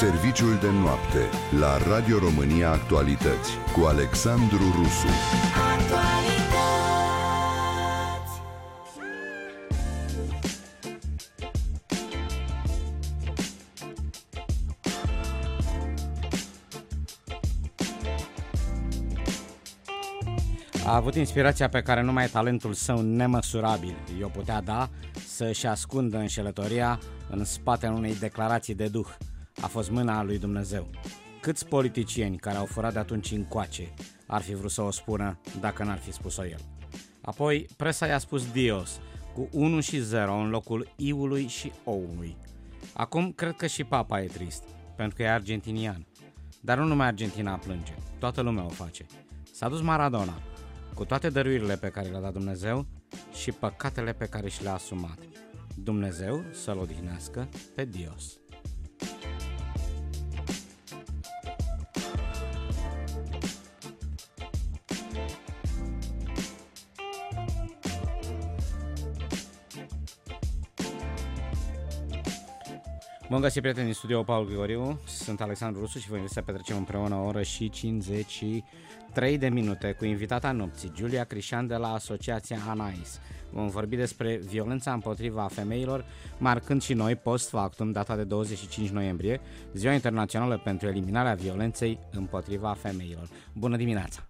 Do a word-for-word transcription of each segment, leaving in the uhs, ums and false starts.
Serviciul de noapte la Radio România Actualități cu Alexandru Rusu. A avut inspirația pe care numai talentul său nemăsurabil i-o putea da să-și ascundă înșelătoria în spatele unei declarații de duh. A fost mâna lui Dumnezeu. Câți politicieni care au furat de atunci încoace ar fi vrut să o spună dacă n-ar fi spus-o el? Apoi, presa i-a spus Dios, cu unu și zero în locul I-ului și O-ului. Acum, cred că și papa e trist, pentru că e argentinian. Dar nu numai Argentina plânge, toată lumea o face. S-a dus Maradona, cu toate dăruirile pe care le-a dat Dumnezeu și păcatele pe care și le-a asumat. Dumnezeu să-l odihnească pe Dios. Bun găsit, prieteni, în studio Paul Grigoriu, sunt Alexandru Rusu și vă invit să petrecem împreună o oră și cincizeci și trei de minute cu invitata nopții, Giulia Crișan de la Asociația Anais. Vom vorbi despre violența împotriva femeilor, marcând și noi, post factum, data de douăzeci și cinci noiembrie, Ziua Internațională pentru Eliminarea Violenței împotriva Femeilor. Bună dimineața!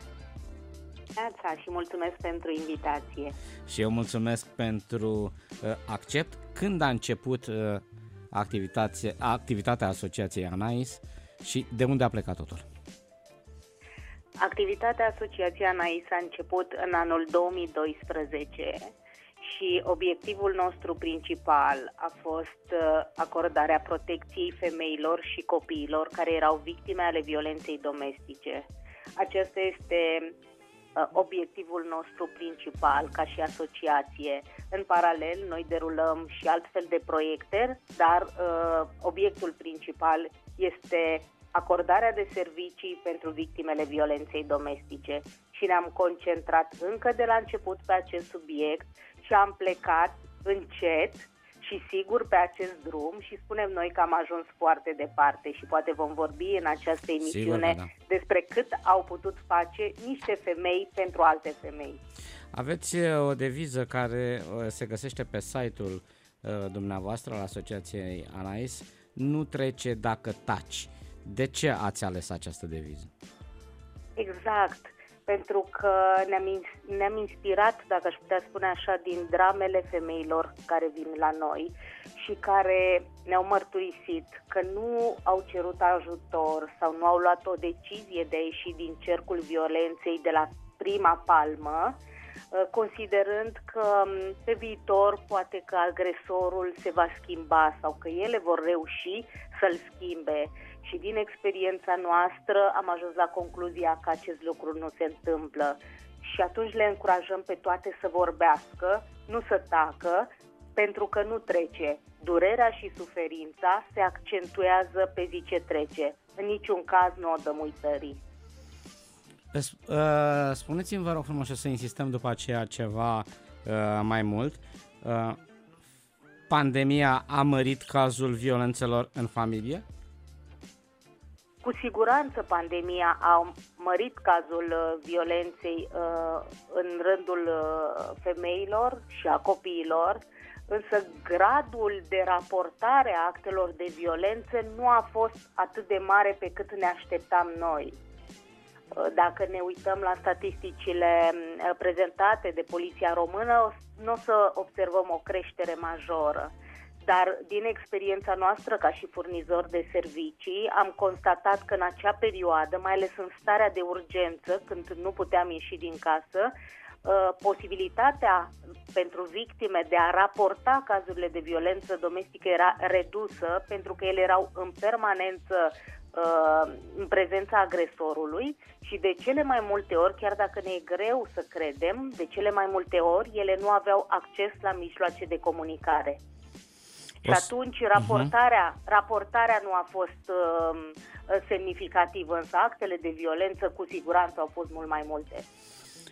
Și mulțumesc pentru invitație. Și eu mulțumesc pentru uh, accept. Când a început uh, activitatea, activitatea Asociației Anais și de unde a plecat totul? Activitatea Asociației Anais a început în anul două mii doisprezece și obiectivul nostru principal a fost acordarea protecției femeilor și copiilor care erau victime ale violenței domestice. Acesta este obiectivul nostru principal ca și asociație. În paralel, noi derulăm și altfel de proiecte, dar uh, obiectul principal este acordarea de servicii pentru victimele violenței domestice și ne-am concentrat încă de la început pe acest subiect și am plecat încet și sigur pe acest drum și spunem noi că am ajuns foarte departe și poate vom vorbi în această emisiune sigur, da. despre cât au putut face niște femei pentru alte femei. Aveți o deviză care se găsește pe site-ul dumneavoastră al Asociației Anais, nu trece dacă taci. De ce ați ales această deviză? Exact, pentru că ne-am, ne-am inspirat, dacă aș putea spune așa, din dramele femeilor care vin la noi și care ne-au mărturisit că nu au cerut ajutor sau nu au luat o decizie de a ieși din cercul violenței de la prima palmă, considerând că pe viitor poate că agresorul se va schimba sau că ele vor reuși să-l schimbe. Și din experiența noastră am ajuns la concluzia că acest lucru nu se întâmplă. Și atunci le încurajăm pe toate să vorbească, nu să tacă, pentru că nu trece. Durerea și suferința se accentuează pe zi ce trece. În niciun caz nu o dăm uitării. Spuneți-mi, vă rog frumos, să insistăm după aceea ceva mai mult. Pandemia a mărit cazul violențelor în familie? Cu siguranță pandemia a mărit cazul violenței în rândul femeilor și a copiilor, însă gradul de raportare a actelor de violență nu a fost atât de mare pe cât ne așteptam noi. Dacă ne uităm la statisticile prezentate de Poliția Română, nu o să observăm o creștere majoră. Dar din experiența noastră ca și furnizor de servicii am constatat că în acea perioadă, mai ales în starea de urgență, când nu puteam ieși din casă, posibilitatea pentru victime de a raporta cazurile de violență domestică era redusă pentru că ele erau în permanență în prezența agresorului și de cele mai multe ori, chiar dacă ne e greu să credem, de cele mai multe ori ele nu aveau acces la mijloace de comunicare. Și atunci raportarea, uh-huh. raportarea nu a fost uh, semnificativă, însă actele de violență cu siguranță au fost mult mai multe.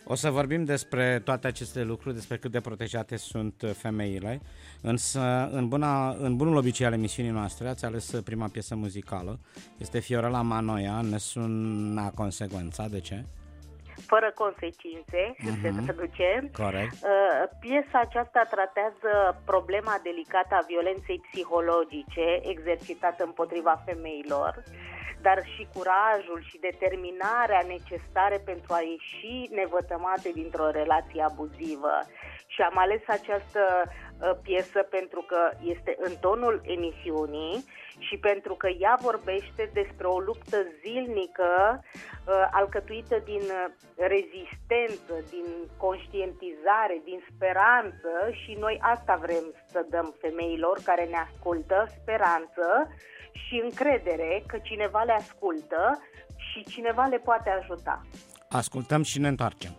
O să vorbim despre toate aceste lucruri, despre cât de protejate sunt femeile, însă în, buna, în bunul obicei al emisiunii noastre ați ales prima piesă muzicală, este Fiorella Mannoia, Nessuna Conseguența, de ce? Fără consecințe, uh-huh. se traduce. Corect. Uh, piesa aceasta tratează problema delicată a violenței psihologice exercitată împotriva femeilor, dar și curajul și determinarea necesare pentru a ieși nevătămate dintr-o relație abuzivă. Și am ales această uh, piesă pentru că este în tonul emisiunii și pentru că ea vorbește despre o luptă zilnică uh, alcătuită din rezistență, din conștientizare, din speranță, și noi asta vrem să dăm femeilor care ne ascultă, speranță și încredere că cineva le ascultă și cineva le poate ajuta. Ascultăm și ne întoarcem.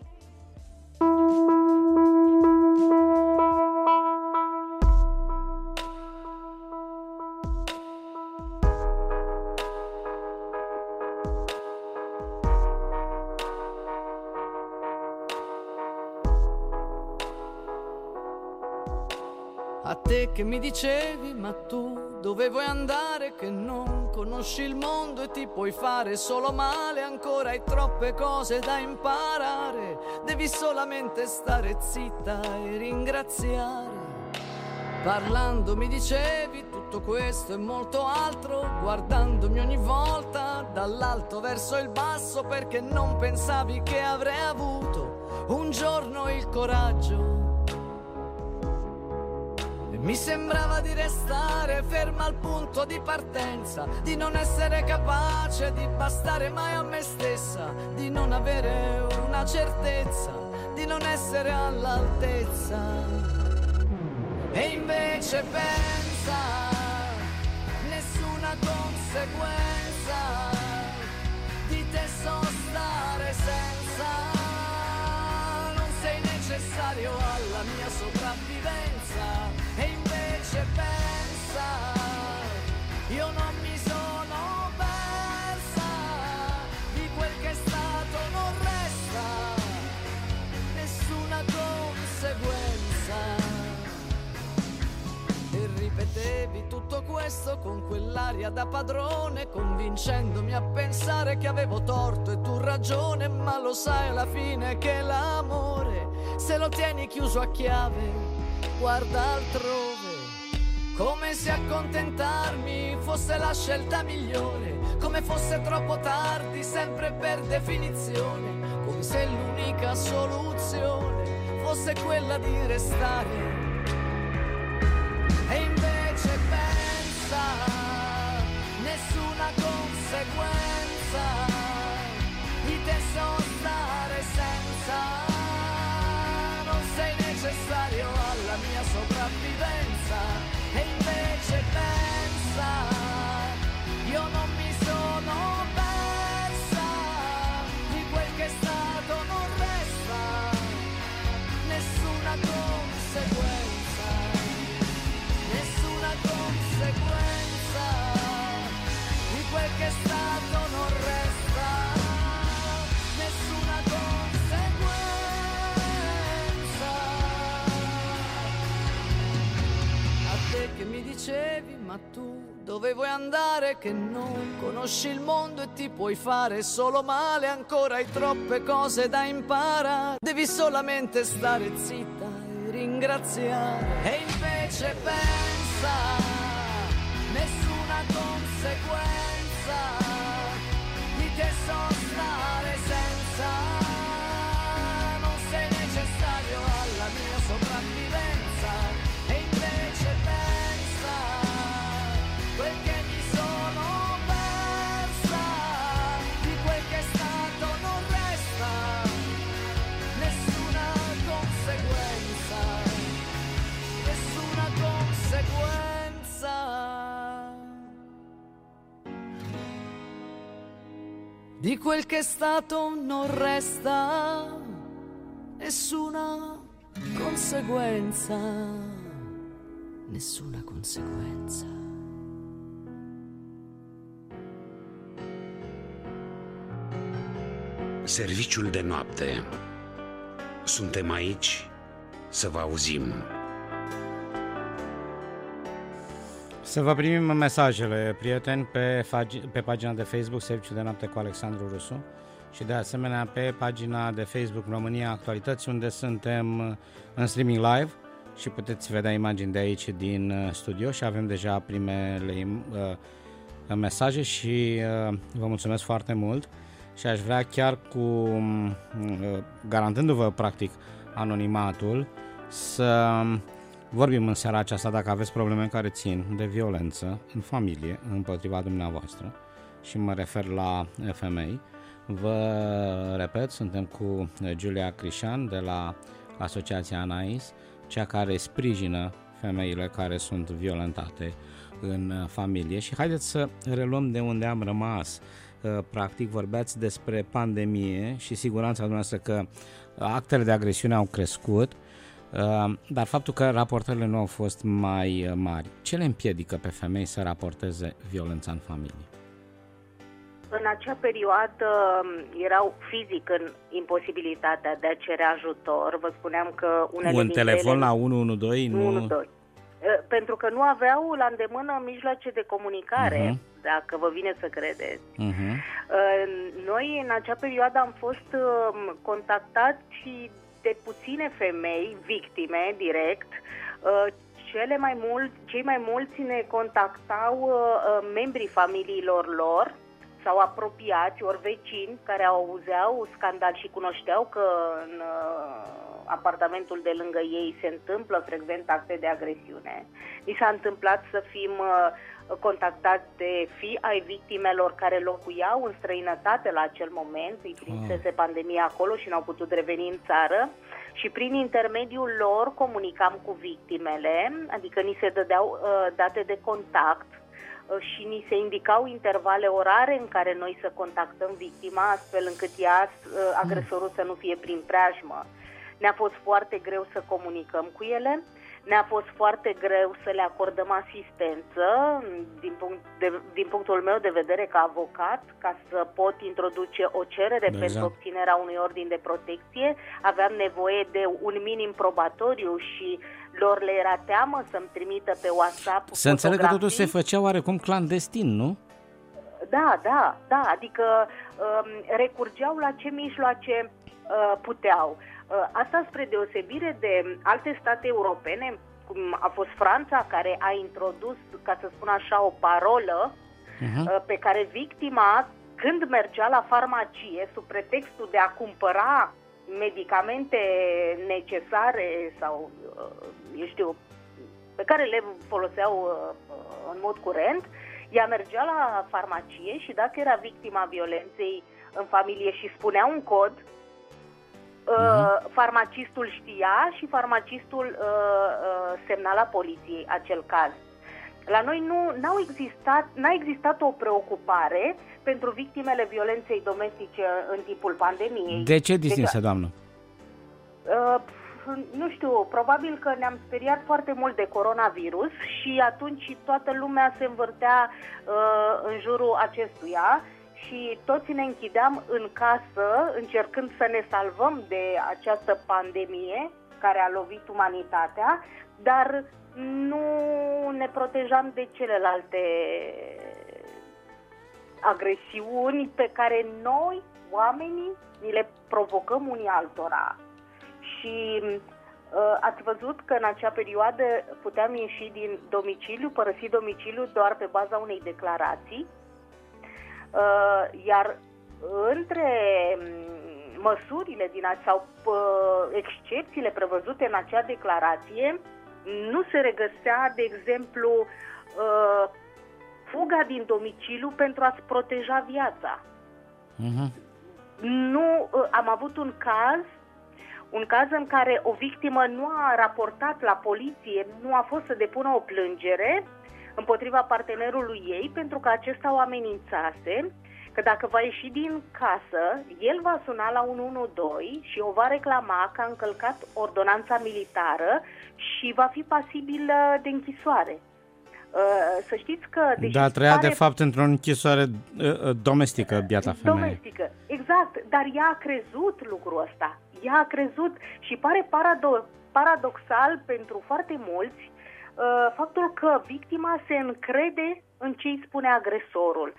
A te che mi dicevi, ma tu dove vuoi andare, che non conosci il mondo e ti puoi fare solo male, ancora hai troppe cose da imparare, devi solamente stare zitta e ringraziare. Parlando mi dicevi tutto questo e molto altro, guardandomi ogni volta dall'alto verso il basso, perché non pensavi che avrei avuto un giorno il coraggio. Mi sembrava di restare ferma al punto di partenza, di non essere capace di bastare mai a me stessa, di non avere una certezza, di non essere all'altezza. E invece pensa, nessuna conseguenza, di te so stare senza, non sei necessario alla mia sopravvivenza. E invece pensa, io non mi sono persa, di quel che è stato non resta nessuna conseguenza. E ripetevi tutto questo con quell'aria da padrone, convincendomi a pensare che avevo torto e tu ragione, ma lo sai alla fine che l'amore, se lo tieni chiuso a chiave, guarda altrove, come se accontentarmi fosse la scelta migliore, come fosse troppo tardi sempre per definizione, come se l'unica soluzione fosse quella di restare. E invece pensa, nessuna conseguenza, di te so stare senza, non sei necessario alla mia sopravvivenza. E invece pensa, io non mi sono persa, di quel che è stato non resta nessuna conseguenza, nessuna conseguenza, di quel che è stato non resta nessuna conseguenza. Che mi dicevi, ma tu dove vuoi andare, che non conosci il mondo e ti puoi fare solo male, ancora hai troppe cose da imparare, devi solamente stare zitta e ringraziare. E invece pensa, nessuna conseguenza, di te so stare senza, non sei necessario alla mia sopravvivenza. E invece pensa, quel che mi sono persa, di quel che è stato non resta nessuna conseguenza, nessuna conseguenza. Di quel che è stato non resta nessuna conseguenza, nessuna conseguenza. Serviciul de noapte suntem aici să vă auzim. Să vă primim mesajele, prieteni, pe, fagi- pe pagina de Facebook Serviciul de Noapte cu Alexandru Rusu și de asemenea pe pagina de Facebook România Actualități, unde suntem în streaming live și puteți vedea imagini de aici din studio și avem deja primele uh, mesaje și uh, vă mulțumesc foarte mult și aș vrea chiar cu, uh, garantându-vă practic anonimatul, să vorbim în seara aceasta dacă aveți probleme care țin de violență în familie împotriva dumneavoastră și mă refer la femei. Vă repet, suntem cu Giulia Crișan de la Asociația ANAIS, cea care sprijină femeile care sunt violentate în familie. Și haideți să reluăm de unde am rămas. Practic vorbeați despre pandemie și siguranța dumneavoastră că actele de agresiune au crescut, dar faptul că raportările nu au fost mai mari, ce le împiedică pe femei să raporteze violența în familie? În acea perioadă erau fizic în imposibilitatea de a cere ajutor. Vă spuneam că unele Un dintre telefon ele... la unu unu doi nu... unu unu doi. Pentru că nu aveau la îndemână mijloace de comunicare, uh-huh. dacă vă vine să credeți. Uh-huh. Noi în acea perioadă am fost contactați de puține femei, victime direct. Cele mai mult, cei mai mulți ne contactau membrii familiilor lor sau apropiați, ori vecini care auzeau scandal și cunoșteau că în apartamentul de lângă ei se întâmplă frecvent acte de agresiune. Mi s-a întâmplat să fim contactați de fii ai victimelor care locuiau în străinătate la acel moment, îi prinsese pandemia acolo și n-au putut reveni în țară și prin intermediul lor comunicam cu victimele, adică ni se dădeau uh, date de contact și ni se indicau intervale orare în care noi să contactăm victima, astfel încât ea, agresorul, să nu fie prin preajmă. Ne-a fost foarte greu să comunicăm cu ele, ne-a fost foarte greu să le acordăm asistență, din, punct de, din punctul meu de vedere ca avocat, ca să pot introduce o cerere da, pentru obținerea unui ordin de protecție. Aveam nevoie de un minim probatoriu și lor le era teamă să-mi trimită pe WhatsApp fotografii. Să înțeleg că totul se făcea oarecum clandestin, nu? Da, da, da, adică um, recurgeau la ce mijloace uh, puteau. Uh, asta spre deosebire de alte state europene, cum a fost Franța, care a introdus, ca să spun așa, o parolă uh-huh. uh, pe care victima, când mergea la farmacie, sub pretextul de a cumpăra medicamente necesare sau, eu știu, pe care le foloseau în mod curent, ea mergea la farmacie și dacă era victima violenței în familie și spunea un cod, uh-huh. farmacistul știa și farmacistul semnala poliției acel caz. La noi nu n-au existat, n-a existat o preocupare pentru victimele violenței domestice în timpul pandemiei. De ce distinse, deci, doamnă? Uh, nu știu, probabil că ne-am speriat foarte mult de coronavirus și atunci toată lumea se învârtea uh, în jurul acestuia și toți ne închideam în casă încercând să ne salvăm de această pandemie care a lovit umanitatea, dar nu ne protejam de celelalte agresiuni pe care noi, oamenii, ni le provocăm unii altora. Și uh, ați văzut că în acea perioadă puteam ieși din domiciliu, părăsi domiciliu doar pe baza unei declarații, uh, iar între măsurile din a- sau uh, excepțiile prevăzute în acea declarație nu se regăsea, de exemplu, uh, fuga din domiciliu pentru a-ți proteja viața. Uh-huh. Nu, uh, am avut un caz, un caz în care o victimă nu a raportat la poliție, nu a fost să depună o plângere împotriva partenerului ei pentru că acesta o amenințase că dacă va ieși din casă, el va suna la unu unu doi și o va reclama că a încălcat ordonanța militară și va fi pasibil de închisoare. Să știți că... Dar trăia pare... de fapt într-o închisoare domestică, biata femeie. Domestică, exact. Dar ea a crezut lucrul ăsta. ea a crezut și pare parado- paradoxal pentru foarte mulți uh, faptul că victima se încrede în ce îi spune agresorul.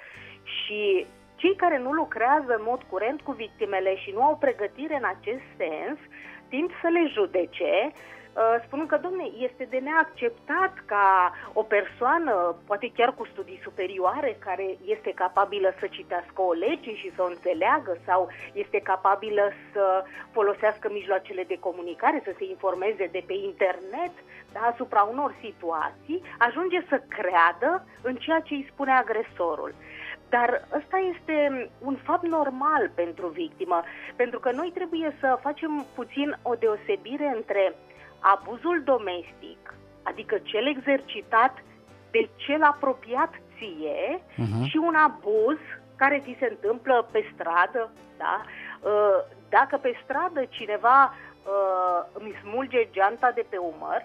Și cei care nu lucrează în mod curent cu victimele și nu au pregătire în acest sens, tind să le judece, spunând că, domne, este de neacceptat ca o persoană, poate chiar cu studii superioare, care este capabilă să citească o lege și să o înțeleagă sau este capabilă să folosească mijloacele de comunicare, să se informeze de pe internet, da, asupra unor situații, ajunge să creadă în ceea ce îi spune agresorul. Dar ăsta este un fapt normal pentru victimă, pentru că noi trebuie să facem puțin o deosebire între abuzul domestic, adică cel exercitat de cel apropiat ție, uh-huh. și un abuz care ți se întâmplă pe stradă, da? Dacă pe stradă cineva îmi smulge geanta de pe umăr,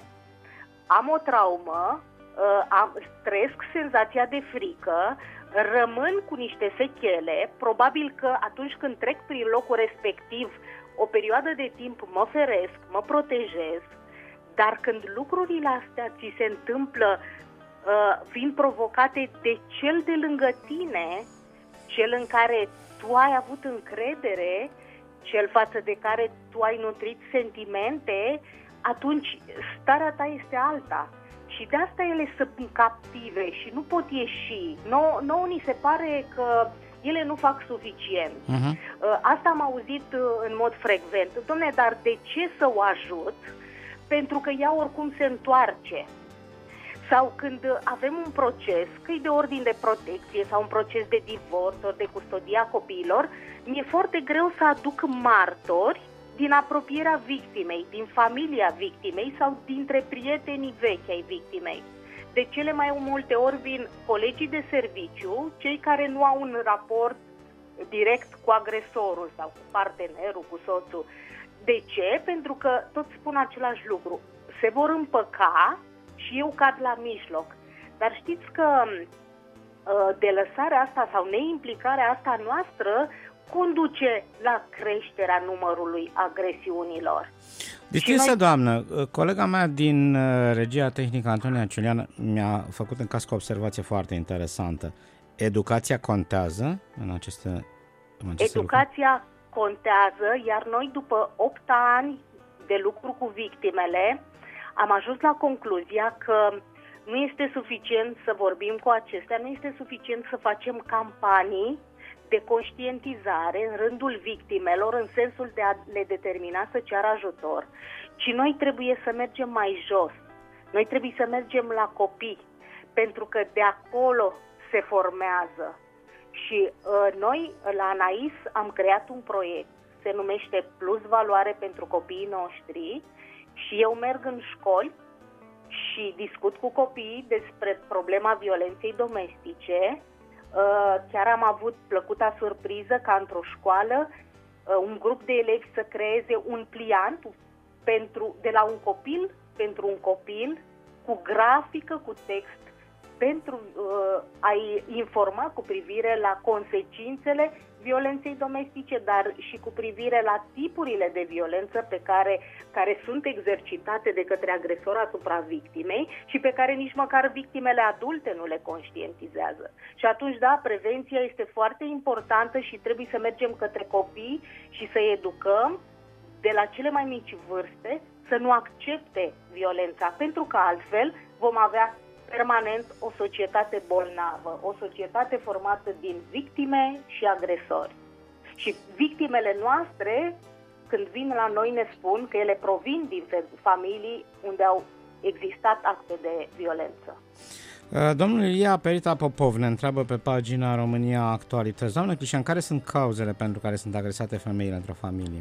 am o traumă, am, trăiesc senzația de frică, rămân cu niște sechele, probabil că atunci când trec prin locul respectiv o perioadă de timp mă feresc, mă protejez, dar când lucrurile astea ți se întâmplă uh, fiind provocate de cel de lângă tine, cel în care tu ai avut încredere, cel față de care tu ai nutrit sentimente, atunci starea ta este alta. Și de asta ele sunt captive și nu pot ieși. Nou, nouă ni se pare că ele nu fac suficient. Uh-huh. Asta am auzit în mod frecvent. Dom'le, dar de ce să o ajut? Pentru că ea oricum se întoarce. Sau când avem un proces, că e de ordin de protecție sau un proces de divorț ori de custodia copiilor, mi-e foarte greu să aduc martori din apropierea victimei, din familia victimei sau dintre prietenii vechi ai victimei. De cele mai multe ori vin colegii de serviciu, cei care nu au un raport direct cu agresorul sau cu partenerul, cu soțul. De ce? Pentru că toți spun același lucru. Se vor împăca și eu cad la mijloc. Dar știți că de lăsarea asta sau neimplicarea asta noastră conduce la creșterea numărului agresiunilor. Distinsă noi... doamnă, colega mea din regia tehnică, Antonia Ciulian, mi-a făcut în cască o observație foarte interesantă. Educația contează în aceste, în aceste Educația lucruri? Contează, iar noi după opt ani de lucru cu victimele am ajuns la concluzia că nu este suficient să vorbim cu acestea, nu este suficient să facem campanii de conștientizare în rândul victimelor în sensul de a le determina să ceară ajutor, ci noi trebuie să mergem mai jos. Noi trebuie să mergem la copii, pentru că de acolo se formează. Și uh, noi la Anais am creat un proiect, se numește Plus Valoare pentru copiii noștri și eu merg în școli și discut cu copiii despre problema violenței domestice. Chiar am avut plăcuta surpriză ca într-o școală un grup de elevi să creeze un pliant pentru, de la un copil pentru un copil, cu grafică, cu text, pentru uh, a-i informa cu privire la consecințele violenței domestice, dar și cu privire la tipurile de violență pe care, care sunt exercitate de către agresor asupra victimei și pe care nici măcar victimele adulte nu le conștientizează. Și atunci, da, prevenția este foarte importantă și trebuie să mergem către copii și să educăm de la cele mai mici vârste să nu accepte violența, pentru că altfel vom avea permanent o societate bolnavă, o societate formată din victime și agresori. Și victimele noastre, când vin la noi, ne spun că ele provin din familii unde au existat acte de violență. Domnul Ilia Perita Popov ne întreabă pe pagina România Actualități. Doamnă Crișan, care sunt cauzele pentru care sunt agresate femeile într-o familie?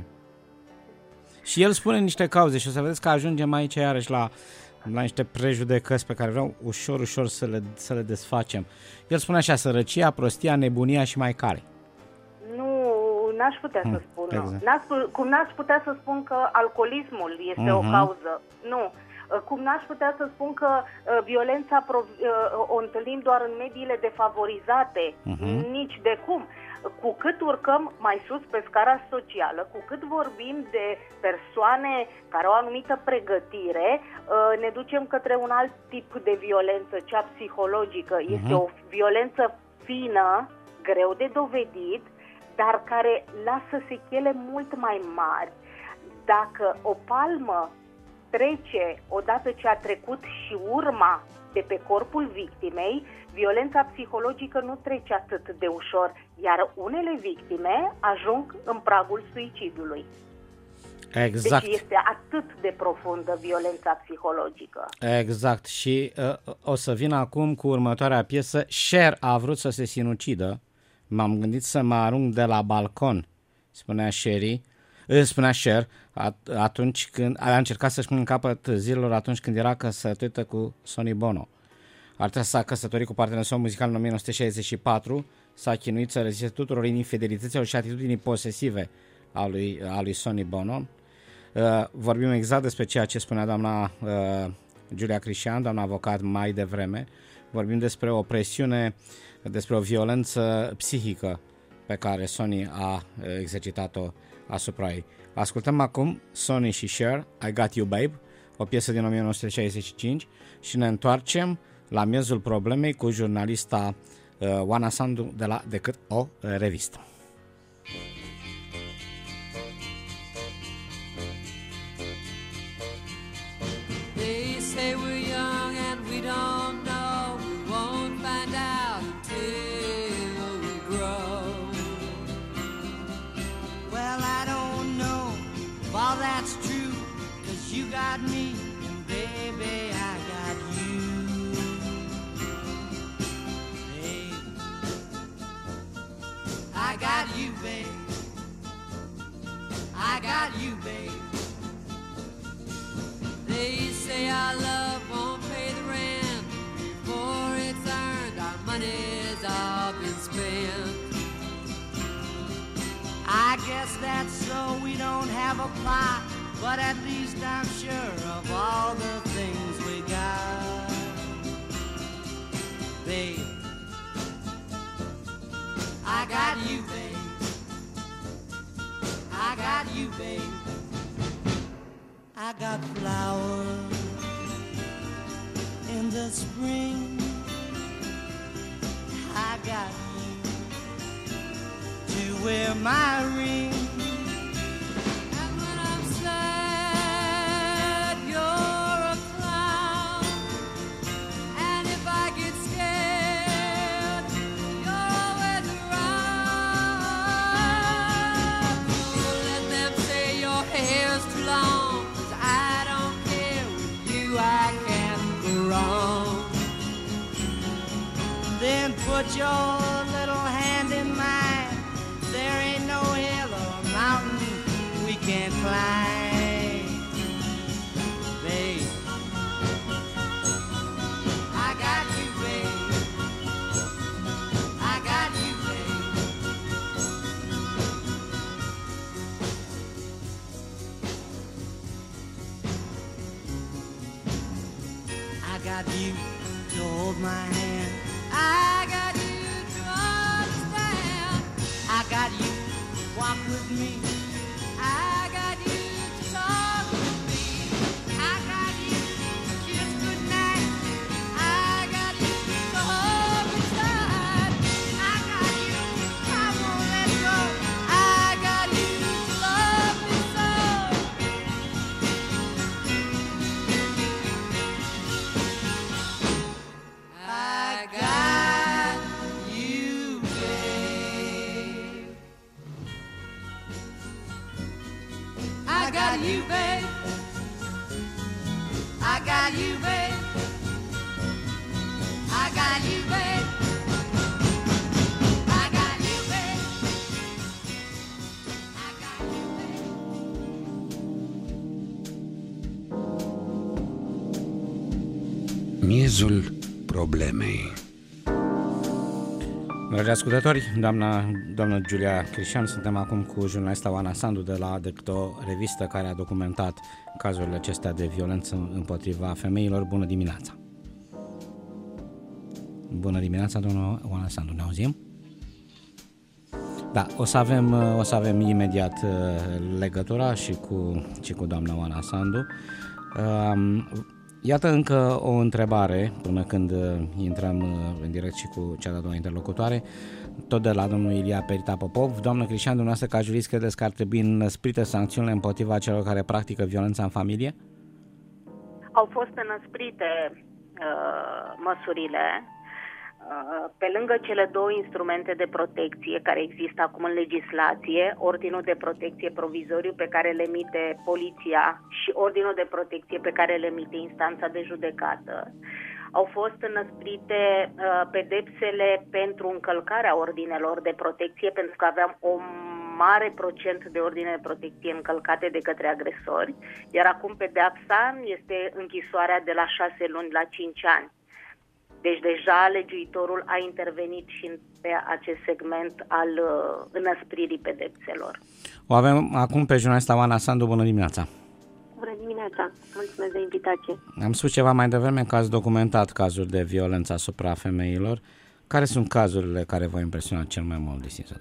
Și el spune niște cauze și o să vedeți că ajungem aici iarăși la la niște prejudecăți pe care vreau ușor, ușor să le, să le desfacem. El spune așa: sărăcia, prostia, nebunia și mai care. Nu, n-aș putea hmm, să spun. Exact. N-aș, cum n-aș putea să spun că alcoolismul este uh-huh. o cauză. Nu. Cum n-aș putea să spun că uh, violența prov- uh, o întâlnim doar în mediile defavorizate, uh-huh. nici de cum. Cu cât urcăm mai sus pe scara socială, cu cât vorbim de persoane care au o anumită pregătire, uh, ne ducem către un alt tip de violență, cea psihologică. Uh-huh. Este o violență fină, greu de dovedit, dar care lasă sechele mult mai mari. Dacă o palmă trece odată ce a trecut și urma de pe corpul victimei, violența psihologică nu trece atât de ușor, iar unele victime ajung în pragul suicidului. Exact. Deci este atât de profundă violența psihologică. Exact. Și uh, o să vin acum cu următoarea piesă. Cher a vrut să se sinucidă. M-am gândit să mă arunc de la balcon, spunea Sherry. Spunea Cher atunci când a încercat să-și pună în capăt zilelor atunci când era căsătorită cu Sonny Bono. Artista s-a căsătorit cu partenerul său muzical în o mie nouă sute șaizeci și patru, s-a chinuit să reziste tuturor infidelităților și atitudinii posesive a lui, a lui Sonny Bono. Uh, vorbim exact despre ceea ce spunea doamna uh, Giulia Crișan, doamna avocat, mai devreme. Vorbim despre o presiune, despre o violență psihică pe care Sonny a exercitat-o asupra ei. Ascultăm acum Sonny și Cher, I Got You Babe, o piesă din o mie nouă sute șaizeci și cinci, și ne întoarcem la miezul problemei cu jurnalista uh, Oana Sandu de la Decât o uh, revistă. They say we're young and we don't know, we won't find out until we grow. Well, I don't know if all that's true, 'cause you got me and baby I got you. Babe, I got you, babe. I got you, babe. They say our love won't pay the rent before it's earned. Our money's all been spent. I guess that's so we don't have a plot, but at least I'm sure of all the things we got. Babe, I got you, babe. I got you, babe. I got flowers in the spring. I got you to wear my ring. And when I'm sad, you're a clown. And if I get scared, you're always around. So let them say your hair's too long, I can't go wrong. Then put your little hand in mine. There ain't no hill or mountain we can't climb. Babe, I got you, babe. I got you, babe. I got you to hold my hand. I got you to understand. I got you to walk with me. I got you to talk with me. I got you to kiss goodnight. I got you to hold me tight. I got you, I won't let go. I got you to love me so. I got you, babe. I got you, babe. I got you, babe. I got you, babe. I got you, babe. I got you, babe. Miezul problemei. Dragi ascultători, doamna, doamna Giulia Crișan, suntem acum cu jurnalista Oana Sandu de la Addict, o revistă care a documentat cazurile acestea de violență împotriva femeilor. Bună dimineața! Bună dimineața, doamna Oana Sandu, ne auzim? Da, o să avem, o să avem imediat legătura și cu, și cu doamna Oana Sandu. Iată încă o întrebare până când intrăm în direct și cu cea de-a doua interlocutoare, tot de la domnul Ilia Perita Popov. Doamnă Crișan, dumneavoastră ca jurist credeți că ar trebui înăsprite sancțiunile împotriva celor care practică violența în familie? Au fost înăsprite uh, măsurile. Pe lângă cele două instrumente de protecție care există acum în legislație, ordinul de protecție provizoriu pe care le emite poliția și ordinul de protecție pe care le emite instanța de judecată, au fost înăsprite uh, pedepsele pentru încălcarea ordinelor de protecție, pentru că aveam o mare procent de ordine de protecție încălcate de către agresori, iar acum pedeapsa este închisoarea de la șase luni la cinci ani. Deci deja legiuitorul a intervenit și pe acest segment al uh, înăspririi pedepselor. O avem acum pe jurnalista Oana Sandu. Bună dimineața! Bună dimineața! Mulțumesc de invitație! Am spus ceva mai devreme că ați documentat cazuri de violență asupra femeilor. Care sunt cazurile care v-au impresionat cel mai mult, distinsă?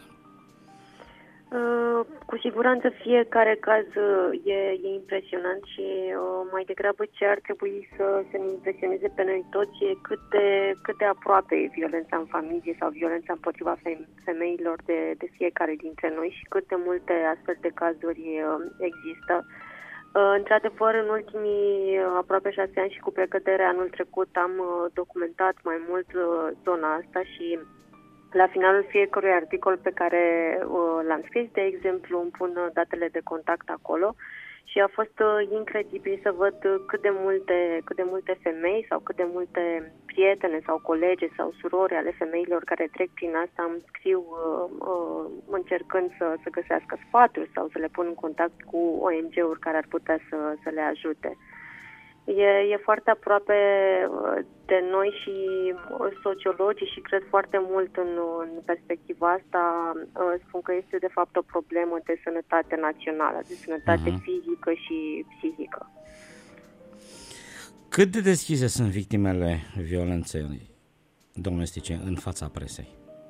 Uh, cu siguranță fiecare caz e, e impresionant și uh, mai degrabă ce ar trebui să, să ne impresioneze pe noi toți e cât de, cât de aproape e violența în familie sau violența împotriva femeilor de, de fiecare dintre noi și cât de multe astfel de cazuri uh, există. Uh, într-adevăr, în ultimii uh, aproape șase ani și cu precădere anul trecut am uh, documentat mai mult uh, zona asta și la finalul fiecărui articol pe care uh, l-am scris, de exemplu, îmi pun datele de contact acolo și a fost uh, incredibil să văd cât de multe, cât de multe femei sau cât de multe prietene sau colege sau surori ale femeilor care trec prin asta îmi scriu uh, uh, încercând să, să găsească sfaturi sau să le pun în contact cu O N G-uri care ar putea să, să le ajute. E, e foarte aproape de noi și sociologii și cred foarte mult în, în perspectiva asta spun că este de fapt o problemă de sănătate națională, de sănătate uh-huh. fizică și psihică. Cât de deschise sunt victimele violenței domestice în fața presei?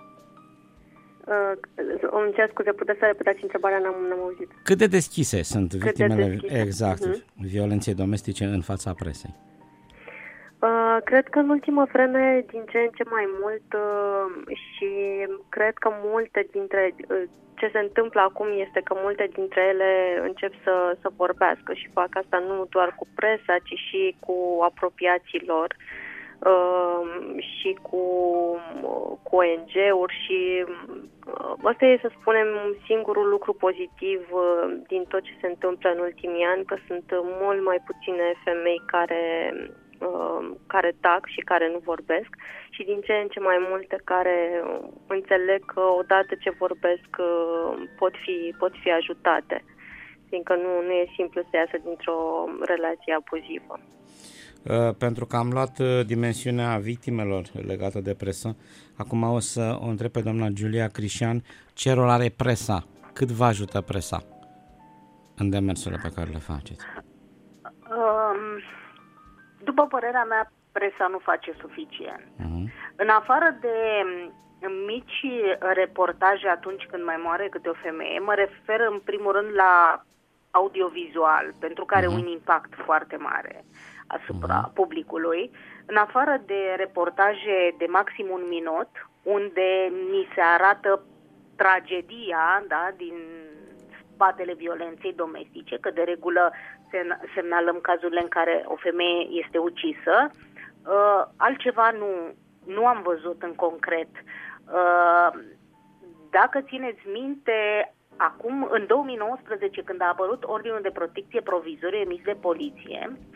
Uh, îmi cer scuze, puteți să repetați întrebarea, n-am, n-am auzit. Cât de deschise sunt Cât victimele de deschise? Exact, uh-huh. violenței domestice în fața presei? Uh, cred că în ultima vreme din ce în ce mai mult uh, și cred că multe dintre uh, ce se întâmplă acum este că multe dintre ele încep să, să vorbească și fac asta nu doar cu presa, ci și cu apropiații lor. Uh, și cu, uh, cu O N G-uri și uh, ăsta e, să spunem, singurul lucru pozitiv uh, din tot ce se întâmplă în ultimii ani, că sunt mult mai puține femei care, uh, care tac și care nu vorbesc și din ce în ce mai multe care înțeleg că odată ce vorbesc uh, pot fi, pot fi ajutate, fiindcă nu, nu e simplu să iasă dintr-o relație abuzivă. Uh, pentru că am luat uh, dimensiunea victimelor legată de presă. Acum o să o întreb pe doamna Giulia Crișan, ce rol are presa? Cât vă ajută presa în demersurile pe care le faceți? Um, după părerea mea, presa nu face suficient. Uh-huh. În afară de mici reportaje atunci când mai moare câte o femeie, mă refer în primul rând la audiovizual, pentru care uh-huh. un impact foarte mare asupra uh-huh. publicului, în afară de reportaje de maxim un minut, unde ni se arată tragedia, da, din spatele violenței domestice, că de regulă semnalăm cazurile în care o femeie este ucisă, uh, altceva nu, nu am văzut în concret. Uh, dacă țineți minte, acum, în două mii nouăsprezece, când a apărut ordinul de protecție provizoriu emis de poliție,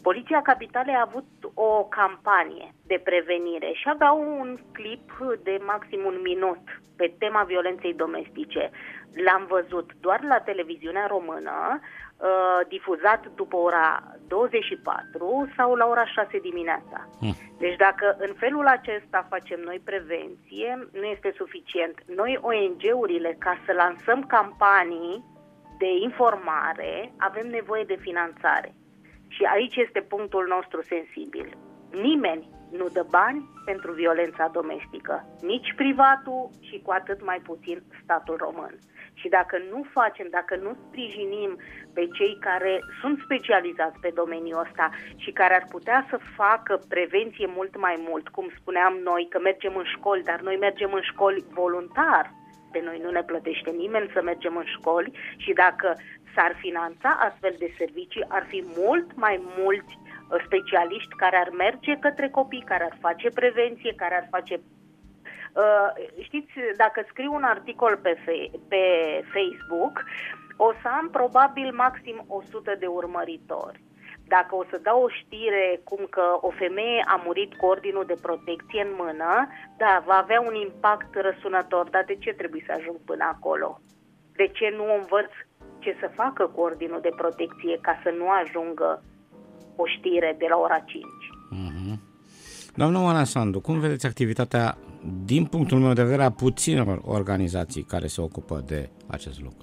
Poliția Capitalei a avut o campanie de prevenire și avea un clip de maxim un minut pe tema violenței domestice. L-am văzut doar la televiziunea română, difuzat după ora douăzeci și patru sau la ora șase dimineața. Deci dacă în felul acesta facem noi prevenție, nu este suficient. Noi O N G-urile, ca să lansăm campanii de informare, avem nevoie de finanțare. Și aici este punctul nostru sensibil. Nimeni nu dă bani pentru violența domestică, nici privatul și cu atât mai puțin statul român. Și dacă nu facem, dacă nu sprijinim pe cei care sunt specializați pe domeniul ăsta și care ar putea să facă prevenție mult mai mult, cum spuneam noi, că mergem în școli, dar noi mergem în școli voluntar, pe noi nu ne plătește nimeni să mergem în școli și dacă s-ar finanța astfel de servicii, ar fi mult mai mulți specialiști care ar merge către copii, care ar face prevenție, care ar face... Uh, știți, dacă scriu un articol pe, fe- pe Facebook, o să am probabil maxim o sută de urmăritori. Dacă o să dau o știre cum că o femeie a murit cu ordinul de protecție în mână, da, va avea un impact răsunător, dar de ce trebuie să ajung până acolo? De ce nu învăț ce să facă cu ordinul de protecție ca să nu ajungă o știre de la ora cinci? Mm-hmm. Doamna Oana Sandu, cum vedeți activitatea, din punctul meu de vedere, a puținor organizații care se ocupă de acest lucru?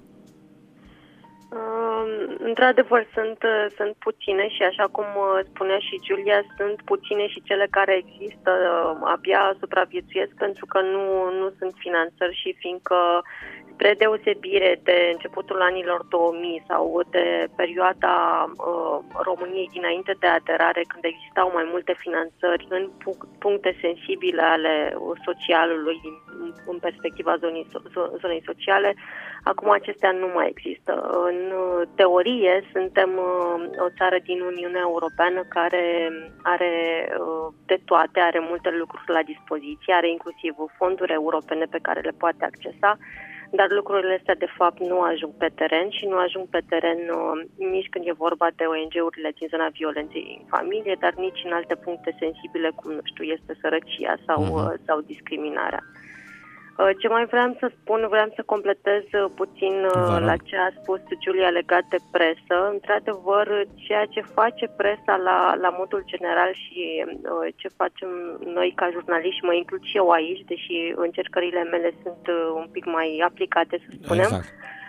Într-adevăr, sunt, sunt puține și așa cum spunea și Giulia, sunt puține și cele care există abia supraviețuiesc pentru că nu, nu sunt finanțări și fiindcă, spre deosebire de începutul anilor două mii sau de perioada uh, României dinainte de aderare, când existau mai multe finanțări în puncte sensibile ale socialului în perspectiva zonei, zonei sociale, acum acestea nu mai există. În teorie, suntem o țară din Uniunea Europeană care are de toate, are multe lucruri la dispoziție, are inclusiv fonduri europene pe care le poate accesa, dar lucrurile astea de fapt nu ajung pe teren și nu ajung pe teren nici când e vorba de O N G-urile din zona violenței în familie, dar nici în alte puncte sensibile, cum, nu știu, este sărăcia sau, uh-huh. sau discriminarea. Ce mai vreau să spun, vreau să completez puțin la ce a spus Giulia legat de presă. Într-adevăr, ceea ce face presa la, la modul general și ce facem noi ca jurnaliști, și mă includ și eu aici, deși încercările mele sunt un pic mai aplicate, să spunem, exact.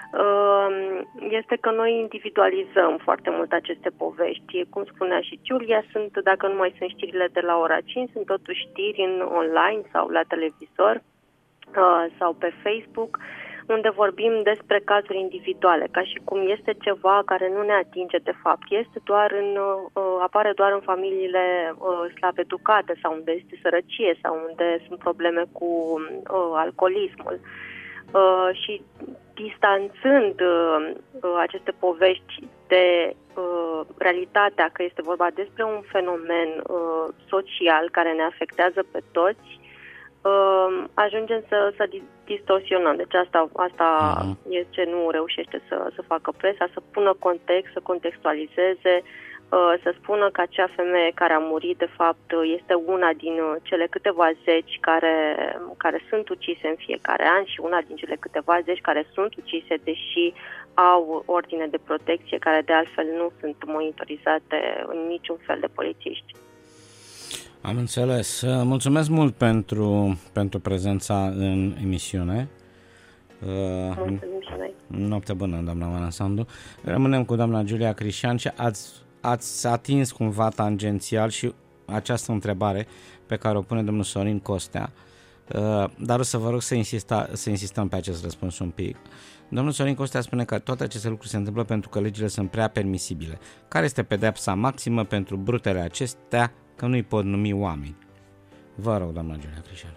Este că noi individualizăm foarte mult aceste povești. Cum spunea și Giulia, sunt, dacă nu mai sunt știrile de la ora cinci, sunt totuși știri în online sau la televizor sau pe Facebook, unde vorbim despre cazuri individuale, ca și cum este ceva care nu ne atinge de fapt. Este doar în, apare doar în familiile slab educate sau unde este sărăcie sau unde sunt probleme cu alcoolismul. Și distanțând aceste povești de realitatea că este vorba despre un fenomen social care ne afectează pe toți, ajungem să, să distorsionăm. Deci asta, asta uh-huh. e ce nu reușește să, să facă presa, să pună context, să contextualizeze, să spună că acea femeie care a murit, de fapt, este una din cele câteva zeci care, care sunt ucise în fiecare an și una din cele câteva zeci care sunt ucise, deși au ordine de protecție, care de altfel nu sunt monitorizate în niciun fel de polițiști. Am înțeles. Mulțumesc mult pentru, pentru prezența în emisiune. Mulțumim și noi. Noapte bună, doamna Oana Sandu. Rămânem cu doamna Giulia Crișan și ați, ați atins cumva tangențial și această întrebare pe care o pune domnul Sorin Costea. Dar o să vă rog să, insista, să insistăm pe acest răspuns un pic. Domnul Sorin Costea spune că toate aceste lucruri se întâmplă pentru că legile sunt prea permisibile. Care este pedeapsa maximă pentru brutele acestea, că nu-i pot numi oameni? Vă rog, doamna Giulia Crișan.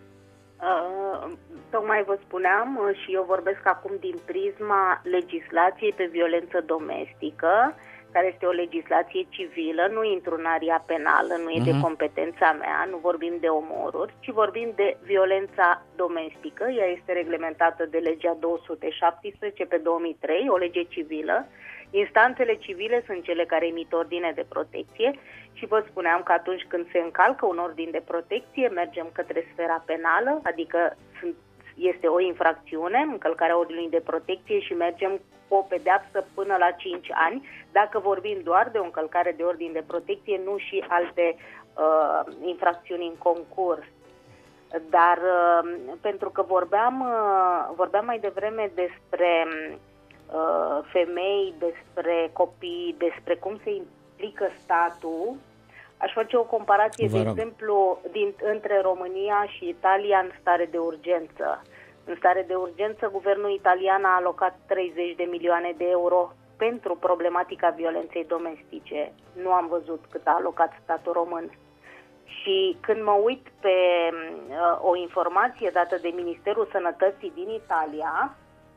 Uh, tocmai vă spuneam uh, și eu vorbesc acum din prisma legislației pe violență domestică, care este o legislație civilă, nu intru în aria penală, nu e uh-huh. de competența mea, nu vorbim de omoruri, ci vorbim de violența domestică. Ea este reglementată de legea două sute șaptesprezece pe două mii trei, o lege civilă, Instanțele civile sunt cele care emit ordine de protecție și vă spuneam că atunci când se încalcă un ordin de protecție, mergem către sfera penală, adică sunt, este o infracțiune, încălcarea ordinului de protecție și mergem cu o pedeapsă până la cinci ani, dacă vorbim doar de o încălcare de ordin de protecție, nu și alte uh, infracțiuni în concurs. Dar uh, pentru că vorbeam, uh, vorbeam mai devreme despre uh, femei, despre copii, despre cum se implică statul, aș face o comparație, de exemplu, din, între România și Italia în stare de urgență. În stare de urgență, guvernul italian a alocat treizeci de milioane de euro pentru problematica violenței domestice. Nu am văzut cât a alocat statul român. Și când mă uit pe uh, o informație dată de Ministerul Sănătății din Italia,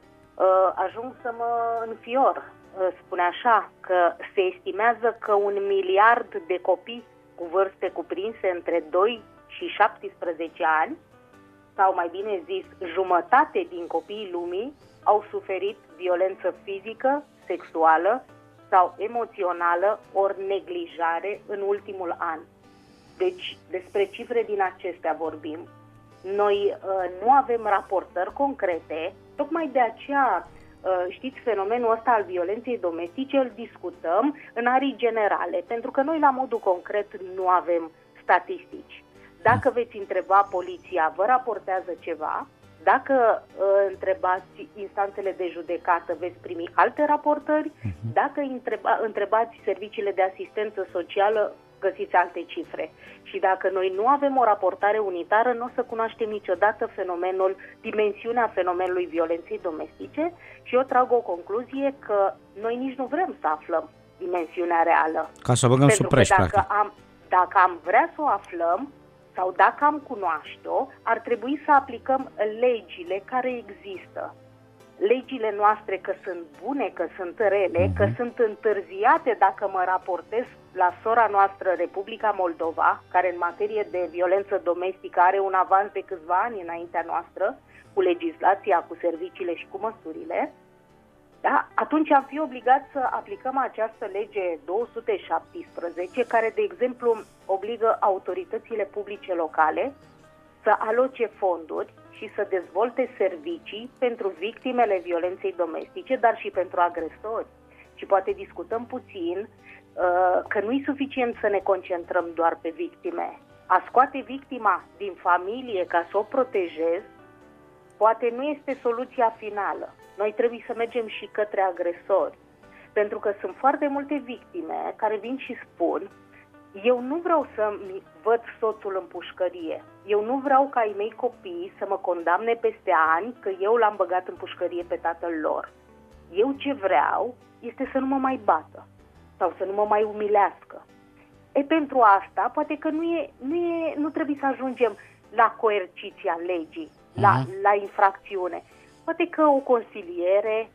uh, ajung să mă înfior. Uh, spune așa că se estimează că un miliard de copii cu vârste cuprinse între doi și șaptesprezece ani, sau mai bine zis, jumătate din copiii lumii au suferit violență fizică, sexuală sau emoțională ori neglijare în ultimul an. Deci, despre cifre din acestea vorbim. Noi uh, nu avem raportări concrete, tocmai de aceea, uh, știți, fenomenul ăsta al violenței domestice îl discutăm în arii generale, pentru că noi la modul concret nu avem statistici. Dacă veți întreba poliția, vă raportează ceva. Dacă uh, întrebați instanțele de judecată, veți primi alte raportări. Dacă întreba, întrebați serviciile de asistență socială, găsiți alte cifre. Și dacă noi nu avem o raportare unitară, nu o să cunoaștem niciodată fenomenul, dimensiunea fenomenului violenței domestice și eu trag o concluzie că noi nici nu vrem să aflăm dimensiunea reală. Ca să o băgăm sub preș, dacă practic. am, dacă am vrea să o aflăm, sau dacă am cunoaște-o, ar trebui să aplicăm legile care există. Legile noastre că sunt bune, că sunt rele, că sunt întârziate dacă mă raportez la sora noastră, Republica Moldova, care în materie de violență domestică are un avans de câțiva ani înaintea noastră, cu legislația, cu serviciile și cu măsurile, da? Atunci am fi obligați să aplicăm această lege două sute șaptesprezece, care, de exemplu, obligă autoritățile publice locale să aloce fonduri și să dezvolte servicii pentru victimele violenței domestice, dar și pentru agresori. Și poate discutăm puțin uh, că nu e suficient să ne concentrăm doar pe victime. A scoate victima din familie ca să o protejezi, poate nu este soluția finală. Noi trebuie să mergem și către agresori, pentru că sunt foarte multe victime care vin și spun: eu nu vreau să-mi văd soțul în pușcărie, eu nu vreau ca ai mei copii să mă condamne peste ani că eu l-am băgat în pușcărie pe tatăl lor. Eu ce vreau este să nu mă mai bată sau să nu mă mai umilească. E, pentru asta, poate că nu, e, nu, e, nu trebuie să ajungem la coerciția legii, la, uh-huh. la infracțiune. Poate că o consiliere,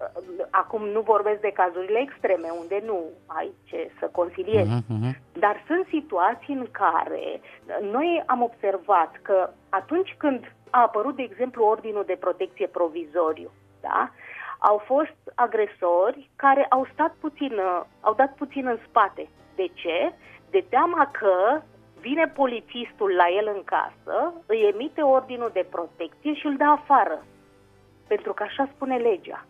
acum nu vorbesc de cazurile extreme, unde nu ai ce să consiliezi, uh-huh. dar sunt situații în care noi am observat că atunci când a apărut, de exemplu, ordinul de protecție provizoriu, da, au fost agresori care au stat puțin, au dat puțin în spate. De ce? De teama că vine polițistul la el în casă, îi emite ordinul de protecție și îl dă afară. Pentru că așa spune legea.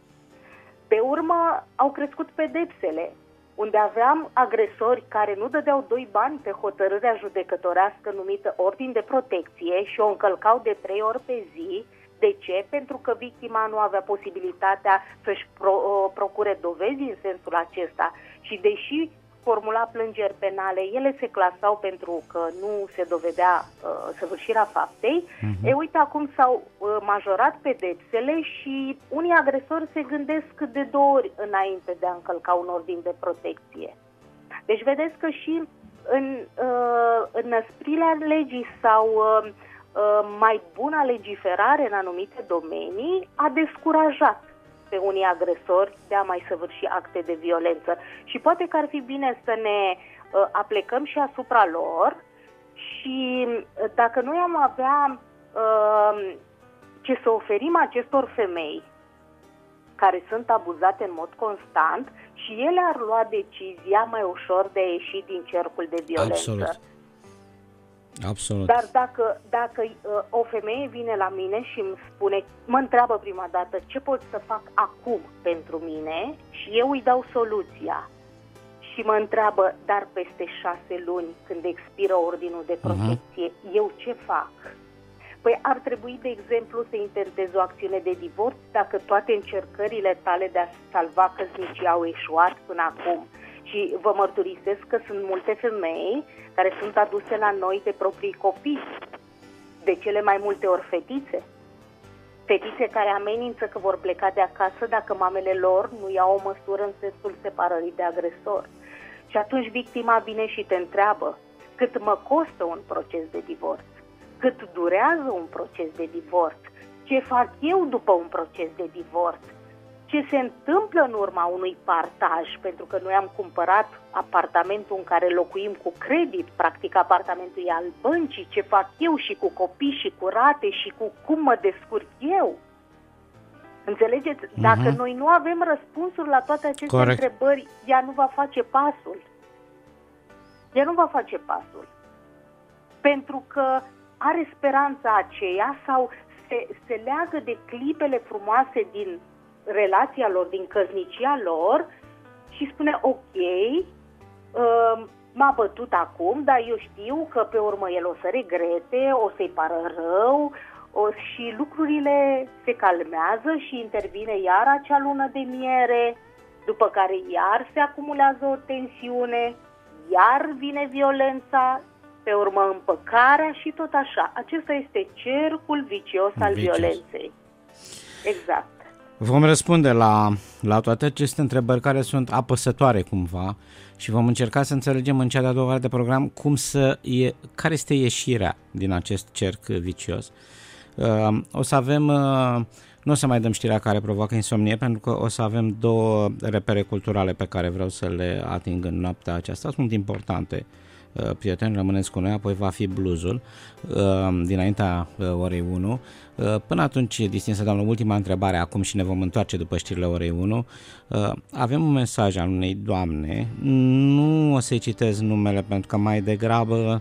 Pe urmă au crescut pedepsele, unde aveam agresori care nu dădeau doi bani pe hotărârea judecătorească numită ordin de protecție și o încălcau de trei ori pe zi. De ce? Pentru că victima nu avea posibilitatea să-și pro- procure dovezi în sensul acesta. Și deși formula plângeri penale, ele se clasau pentru că nu se dovedea uh, săvârșirea faptei. Uh-huh. E, uite, acum s-au uh, majorat pedepsele și unii agresori se gândesc de două ori înainte de a încălca un ordin de protecție. Deci vedeți că și în uh, înăsprirea legii sau uh, uh, mai bună legiferare în anumite domenii a descurajat pe unii agresori de a mai săvârși acte de violență. Și poate că ar fi bine să ne uh, aplecăm și asupra lor și uh, dacă noi am avea uh, ce să oferim acestor femei care sunt abuzate în mod constant, și ele ar lua decizia mai ușor de a ieși din cercul de violență. Absolut. Absolut. Dar dacă, dacă uh, o femeie vine la mine și îmi spune, mă întreabă prima dată ce pot să fac acum pentru mine și eu îi dau soluția și mă întreabă, dar peste șase luni când expiră ordinul de protecție, uh-huh. eu ce fac? Păi ar trebui, de exemplu, să intentezi o acțiune de divorț dacă toate încercările tale de a salva căsnicia au eșuat până acum. Și vă mărturisesc că sunt multe femei care sunt aduse la noi de proprii copii, de cele mai multe ori fetițe. Fetițe care amenință că vor pleca de acasă dacă mamele lor nu iau o măsură în sensul separării de agresor. Și atunci victima vine și te întreabă cât mă costă un proces de divorț, cât durează un proces de divorț, ce fac eu după un proces de divorț, ce se întâmplă în urma unui partaj, pentru că noi am cumpărat apartamentul în care locuim cu credit, practic apartamentul e al băncii, ce fac eu și cu copii și cu rate și cu cum mă descurc eu. Înțelegeți? Dacă uh-huh. noi nu avem răspunsuri la toate aceste Corect. întrebări, ea nu va face pasul. Ea nu va face pasul. Pentru că are speranța aceea sau se, se leagă de clipele frumoase din relația lor, din căsnicia lor și spune ok, uh, m-a bătut acum, dar eu știu că pe urmă el o să regrete, o să-i pară rău o, și lucrurile se calmează și intervine iar acea lună de miere, după care iar se acumulează o tensiune, iar vine violența, pe urmă împăcarea și tot așa. Acesta este cercul vicios al Vicios. violenței. Exact. Vom răspunde la, la toate aceste întrebări care sunt apăsătoare cumva și vom încerca să înțelegem în cea de-a doua de program cum să e, care este ieșirea din acest cerc vicios. Uh, o să avem, uh, nu o să mai dăm știrea care provoacă insomnie, pentru că o să avem două repere culturale pe care vreau să le ating în noaptea aceasta, sunt importante. Prieteni, rămâneți cu noi, apoi va fi bluzul dinaintea orei unu. Până atunci, distinsă doamnă, ultima întrebare acum și ne vom întoarce după știrile orei unu. Avem un mesaj al unei doamne, nu o să-i citez numele pentru că mai degrabă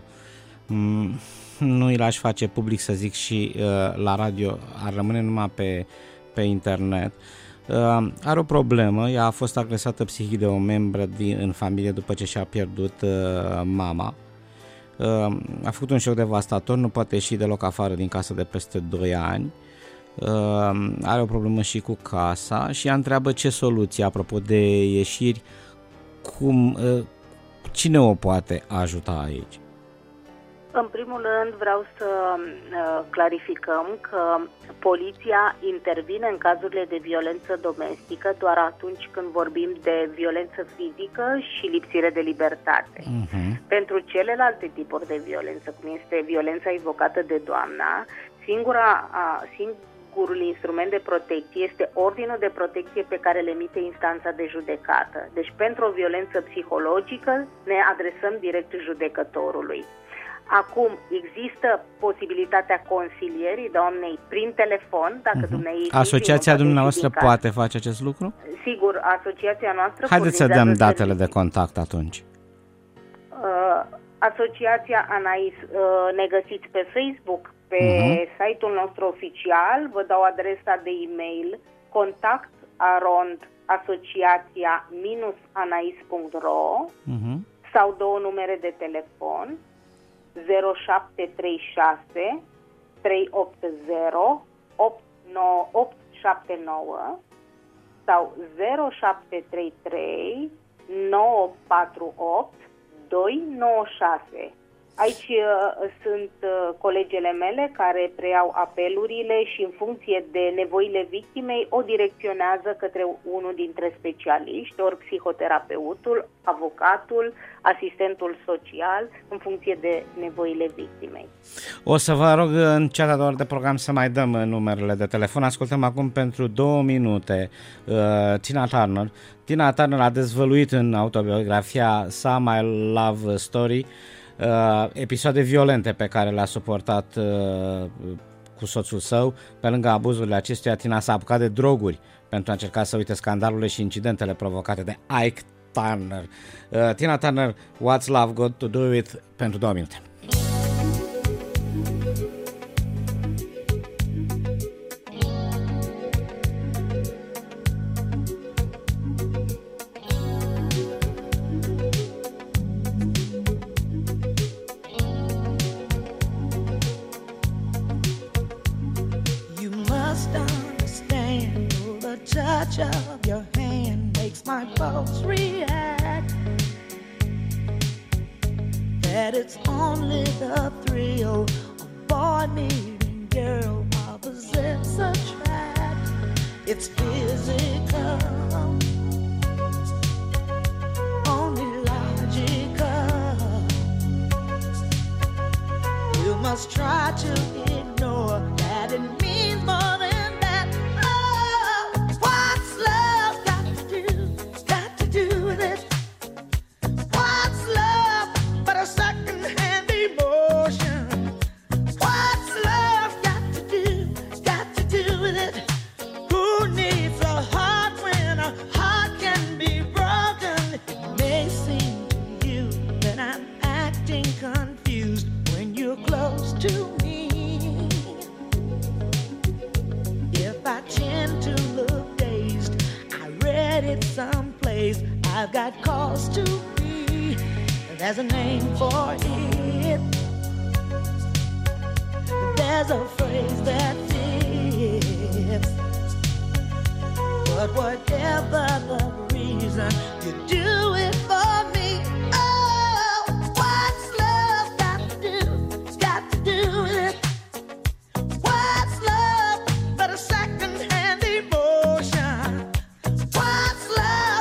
nu îi l-aș face public, să zic, și la radio, ar rămâne numai pe, pe internet. Uh, are o problemă, ea a fost agresată psihic de o membră din, în familie după ce și-a pierdut uh, mama. Uh, a făcut un șoc devastator, nu poate ieși deloc afară din casă de peste doi ani. Uh, are o problemă și cu casa și ea întreabă ce soluție, apropo de ieșiri, cum, uh, cine o poate ajuta aici? În primul rând vreau să uh, clarificăm că poliția intervine în cazurile de violență domestică doar atunci când vorbim de violență fizică și lipsire de libertate. Uh-huh. Pentru celelalte tipuri de violență, cum este violența invocată de doamna, singura, uh, singurul instrument de protecție este ordinul de protecție pe care le emite instanța de judecată. Deci pentru o violență psihologică ne adresăm direct judecătorului. Acum, există posibilitatea consilierii doamnei prin telefon, dacă uh-huh. dumneavoastră... Asociația dumneavoastră poate face acest lucru? Sigur, asociația noastră... Haideți să dăm datele de contact atunci. Uh, asociația Anais, uh, ne găsiți pe Facebook, pe uh-huh. site-ul nostru oficial, vă dau adresa de e-mail contact arond asociația anais punct ro uh-huh. sau două numere de telefon zero șapte trei șase trei opt zero opt nouă opt șapte nouă sau zero șapte trei trei nouă patru opt doi nouă șase. Aici uh, sunt uh, colegele mele care preiau apelurile și în funcție de nevoile victimei o direcționează către unul dintre specialiști, ori psihoterapeutul, avocatul, asistentul social, în funcție de nevoile victimei. O să vă rog în cea de-a doua de program să mai dăm numerele de telefon. Ascultăm acum pentru două minute uh, Tina Turner. Tina Turner a dezvăluit în autobiografia sa My Love Story Uh, episoade violente pe care le-a suportat uh, cu soțul său. Pe lângă abuzurile acestuia, Tina s-a apucat de droguri pentru a încerca să uite scandalurile și incidentele provocate de Ike Turner. Uh, Tina Turner, What's Love Got to Do With, pentru două minute. Touch of your hand makes my pulse react. That it's only the thrill of boy meeting girl opposites attract. It's physical, only logical. You must try to ignore that it means more than I've got cause to be. There's a name for it. There's a phrase that fits. But whatever the reason, you do it for me. Oh, what's love got to do? Got to do with it. What's love but a second-hand emotion? What's love?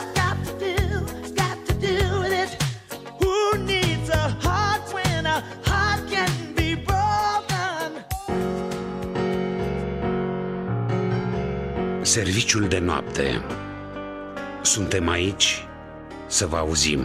Serviciul de noapte. Suntem aici să vă auzim.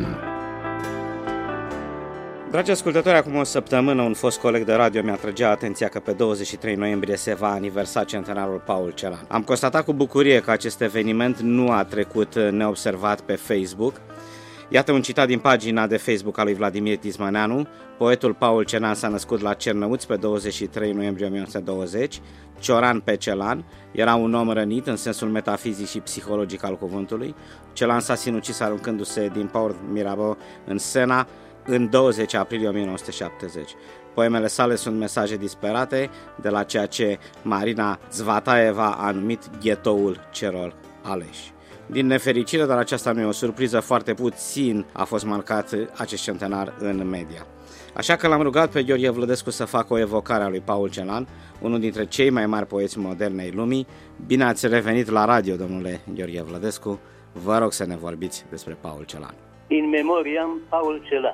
Dragi ascultători, acum o săptămână un fost coleg de radio mi-a trăgea atenția că pe douăzeci și trei noiembrie se va aniversa centenarul Paul Celan. Am constatat cu bucurie că acest eveniment nu a trecut neobservat pe Facebook. Iată un citat din pagina de Facebook a lui Vladimir Tismaneanu. Poetul Paul Celan s-a născut la Cernăuți pe douăzeci și trei noiembrie o mie nouă sute douăzeci, Cioran pe Celan. Era un om rănit în sensul metafizic și psihologic al cuvântului. Celan s-a sinucis aruncându-se din Port Mirabeau în Sena în douăzeci aprilie o mie nouă sute șaptezeci. Poemele sale sunt mesaje disperate de la ceea ce Marina Zvataeva a numit ghetoul celor aleși. Din nefericire, dar aceasta nu e o surpriză, foarte puțin a fost marcat acest centenar în media. Așa că l-am rugat pe Gheorghe Vlădescu să facă o evocare a lui Paul Celan, unul dintre cei mai mari poeți moderne ai lumii. Bine ați revenit la radio, domnule Gheorghe Vlădescu. Vă rog să ne vorbiți despre Paul Celan. In memoriam Paul Celan.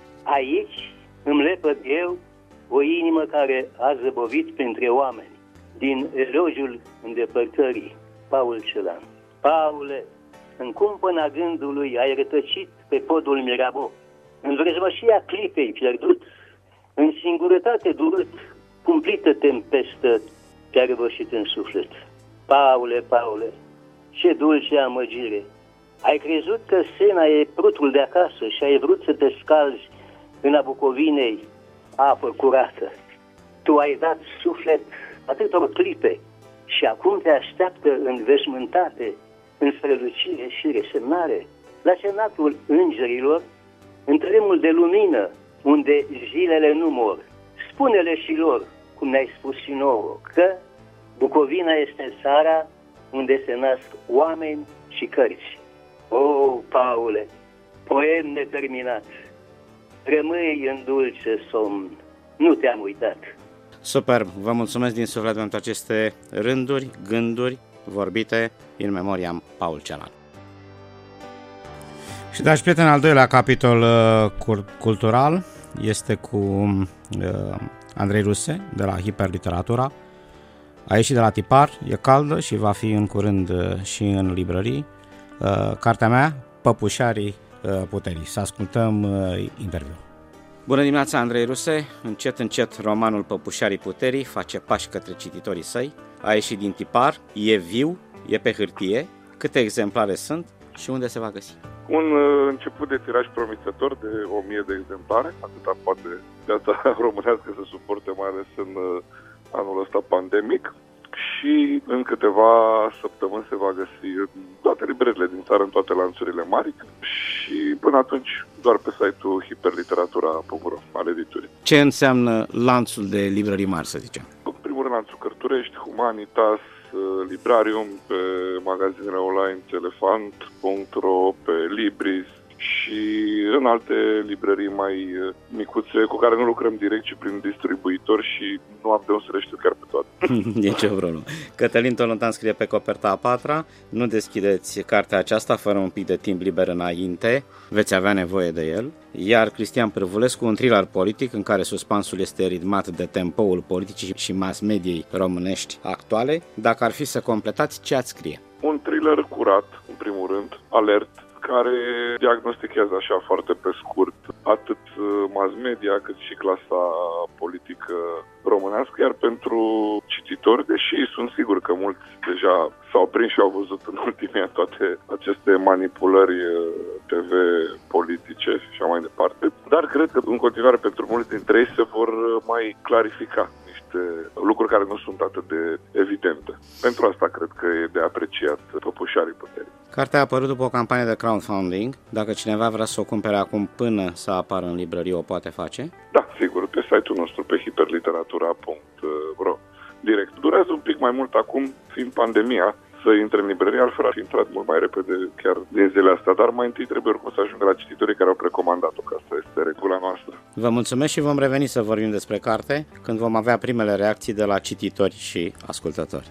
Aici îmi lepăd eu o inimă care a zăbovit printre oameni. Din elogiul îndepărtării, Paul Celan. Paule, în cumpăna gândului ai rătăcit pe podul Mirabeau, în vrăjmășia clipei pierdut, în singurătate durut, cumplită tempestă te-a răvășit în suflet. Paule, Paule, ce dulce amăgire! Ai crezut că Sena e prutul de acasă și ai vrut să te scalzi în a Bucovinei apă curată. Tu ai dat suflet atâtor clipe și acum te așteaptă în veșmântate, în strălucire și resemnare, la cenatul îngerilor, în tremul de lumină, unde zilele nu mor. Spune-le și lor, cum ne-ai spus și nouă, că Bucovina este țara unde se nasc oameni și cărți. O, Paule, poem neterminat, rămâi în dulce somn, nu te-am uitat. Super, vă mulțumesc din suflet pentru aceste rânduri, gânduri vorbite in memoriam Paul Celan. Și dragi prieteni, al doilea capitol uh, cultural este cu uh, Andrei Ruse de la Hiperliteratura. A ieșit de la tipar, e caldă și va fi în curând uh, și în librării. Uh, cartea mea, Păpușarii uh, Puterii. Să ascultăm uh, interviul. Bună dimineața, Andrei Ruse. Încet, încet, romanul Păpușarii Puterii face pași către cititorii săi. A ieșit din tipar, e viu, e pe hârtie. Câte exemplare sunt și unde se va găsi? Un uh, început de tiraj promițător de o mie de exemplare, atâta poate piața românească să suporte, mai ales în uh, anul ăsta pandemic. Și în câteva săptămâni se va găsi în toate librările din țară, în toate lanțurile mari. Și până atunci doar pe site-ul hiperliteratura punct ro al editurii. Ce înseamnă lanțul de librării mari, să zicem? În primul rând lanțul Cărturești, Humanitas, Librarium, pe magazinele online Elefant punct ro, pe Libris și în alte librării mai micuțe cu care nu lucrăm direct, ci prin distribuitori și nu am de unde să le știu chiar pe toate. Nici o problemă. Cătălin Tolontan scrie pe coperta a patra. Nu deschideți cartea aceasta fără un pic de timp liber înainte, veți avea nevoie de el. Iar Cristian Pârvulescu, un thriller politic în care suspansul este ritmat de tempoul politicii și mass mediei românești actuale. Dacă ar fi să completați, ce ați scrie? Un thriller curat, în primul rând, alert, care diagnostichează așa foarte pe scurt atât mass media cât și clasa politică românească, iar pentru cititori, deși sunt sigur că mulți deja s-au prins și au văzut în ultimii ani toate aceste manipulări T V politice și așa mai departe, dar cred că în continuare pentru mulți dintre ei se vor mai clarifica niște lucruri care nu sunt atât de evidente. Pentru asta cred că e de apreciat Păpușarii Puterii. Cartea a apărut după o campanie de crowdfunding. Dacă cineva vrea să o cumpere acum până să apară în librărie, o poate face? Da, sigur, pe site-ul nostru, pe hiperliteratura punct ro. Direct. Durează un pic mai mult acum, fiind pandemia, să intre în librărie, altfel ar fi intrat mult mai repede chiar din zilele astea, dar mai întâi trebuie oricum să ajungă la cititorii care au precomandat-o, că asta este regula noastră. Vă mulțumesc și vom reveni să vorbim despre carte când vom avea primele reacții de la cititori și ascultători.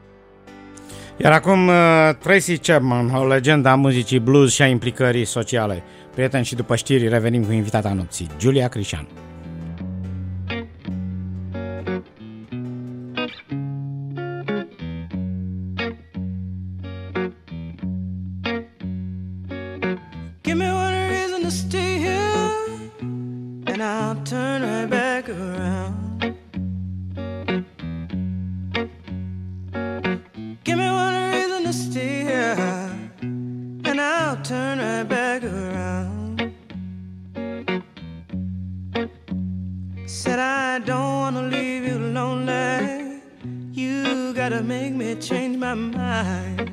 Iar acum Tracy Chapman, o legendă a muzicii blues și a implicării sociale. Prieteni, și după știri revenim cu invitata nopții, Giulia Crișan. Give me one reason to stay here, and I'll turn right back around. Turn right back around. Said I don't wanna leave you lonely. You gotta make me change my mind.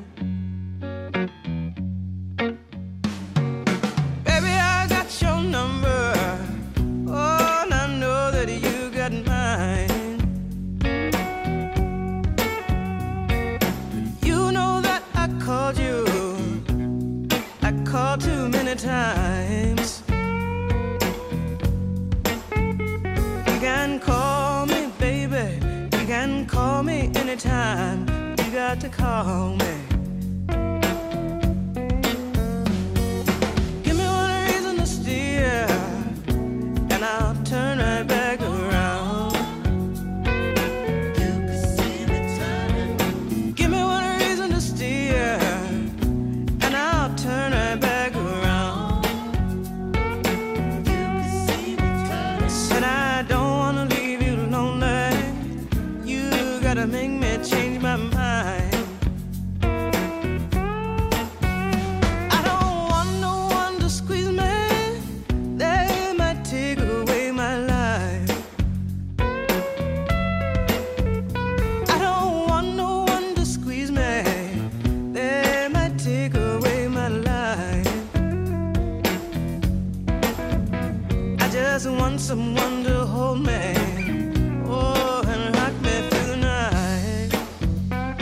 Baby, I got your number. Oh, and I know that you got mine. You know that I called you. Called too many times. You can call me, baby. You can call me anytime. You got to call me. Give me one reason to steer, and I'll turn right back around. You can see me turning. Give me one reason to steer, and I'll turn right back. Make me change my mind. I don't want no one to squeeze me. They might take away my life. I don't want no one to squeeze me. They might take away my life. I just want someone to hold me. Oh, and rock me through the night.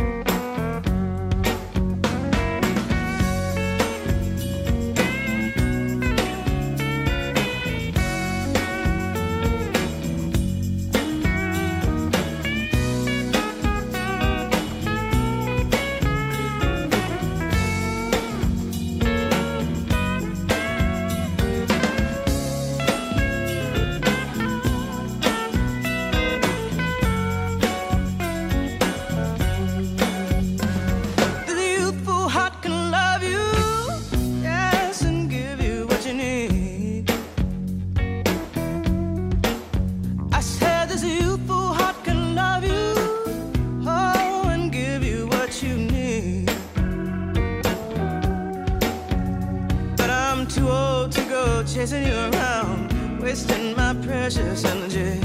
chasing you around, wasting my precious energy.